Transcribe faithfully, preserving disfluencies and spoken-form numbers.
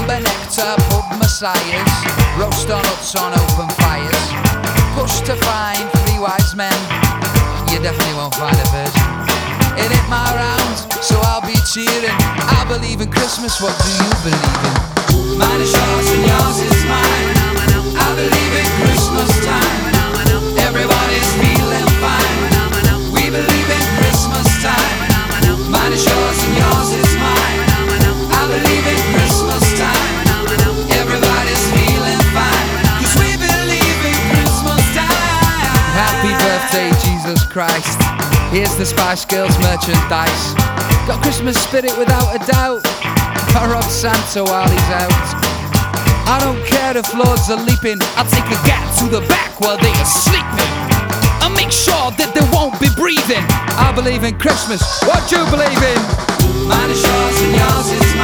amber nectar, pub messiahs, roast on huts on open fires, push to find three wise men. You definitely won't find a virgin. It ain't my round, so I'll be cheering. I believe in Christmas, what do you believe in? Mine is yours and yours is mine. I believe in Christmas time. Everybody's feeling fine. We believe in Christmas time. Mine is yours and yours is mine. I believe in Christmas time. Everybody's feeling fine, 'cause we believe in Christmas time. Happy birthday, Jesus Christ. Here's the Spice Girls merchandise. Got Christmas spirit without a doubt. I rob Santa while he's out. I don't care if lords are leaping. I'll take a gap to the back while they are sleeping. I'll make sure that they won't be breathing. I believe in Christmas. What do you believe in? Mine is yours and yours is mine.